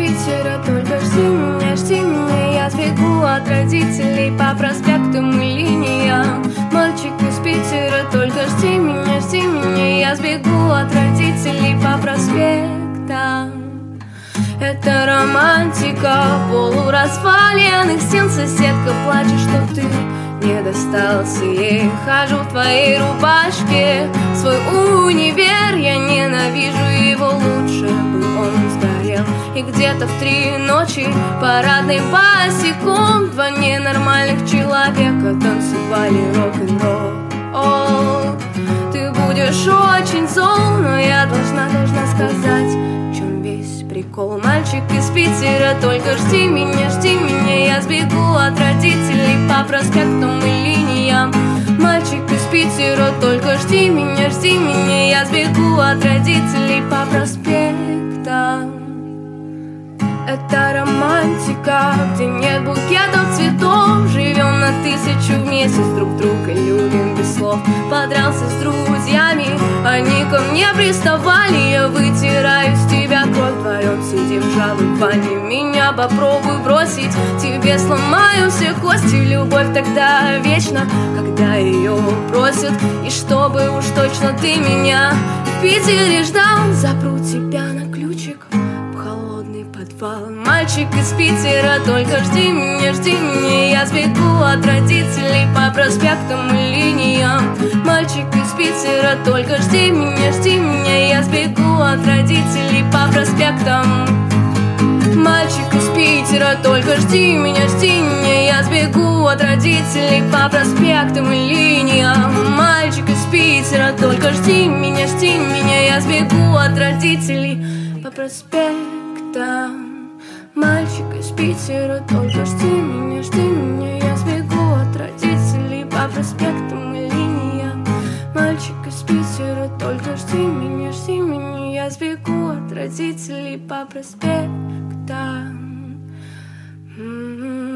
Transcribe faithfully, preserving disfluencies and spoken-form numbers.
Питера, только жди меня, жди меня. Я сбегу от родителей по проспектам и линиям. Мальчик из Питера, только жди меня, жди меня. Я сбегу от родителей по проспектам. Это романтика полуразваленных стен. Соседка плачет, что ты не достался ей. Хожу в твоей рубашке в свой универ. Я ненавижу его, лучше бы он сгорел. И где-то в три ночи парадной босиком два ненормальных человека танцевали рок-н-ролл. О, ты будешь очень зол, но я должна, должна сказать, в чем весь прикол. Мальчик из Питера, только жди меня, жди меня. Я сбегу от родителей по проспектам и линиям. Мальчик из Питера, только жди меня, жди меня. Я сбегу от родителей по проспектам. Это романтика, где нет букетов цветов. Живем на тысячу в месяц, друг друга любим без слов. Подрался с друзьями, они ко мне приставали. Я вытираю с тебя кровь, вдвоем сидим жабы в ванне. Меня попробуй бросить, тебе сломаю все кости. Любовь тогда вечна, когда ее просят. И чтобы уж точно ты меня в Питере ждал, запру тебя на ключик в холодный подвал. Мальчик из Питера, только жди меня, жди меня. Я сбегу от родителей по проспектам и линиям. Мальчик из Питера, только жди меня, жди меня. Я сбегу от родителей по проспектам. Мальчик из Питера, только жди меня, жди меня. Я сбегу от родителей по проспектам и линиям. Мальчик из Питера, только жди меня, жди меня. Я сбегу от родителей по проспектам. Мальчик из Питера, только жди меня, жди меня. Я сбегу от родителей по проспектам и линиям. Мальчик из Питера, только жди меня, жди меня. Я сбегу от родителей по проспектам.